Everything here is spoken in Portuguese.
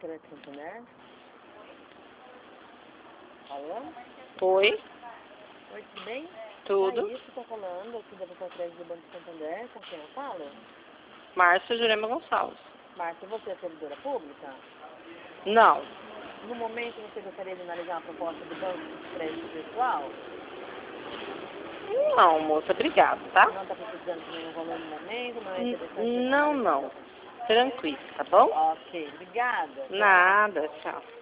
Crédito Santander? Alô? Oi, Oi, tudo bem? tudo. É isso que eu tô falando, aqui da Pessoa Crédito do Banco Santander, com quem eu falo? Márcia Jurema Gonçalves. Márcia, você é servidora pública? Não, No momento, você gostaria de analisar uma proposta do Banco de Crédito Pessoal? não, moça, obrigada, tá? Não está precisando de nenhum valor no momento, não é interessante você Não, analisar. não. Tranquilo, tá bom? Ok, obrigada. Tchau. Nada, tchau.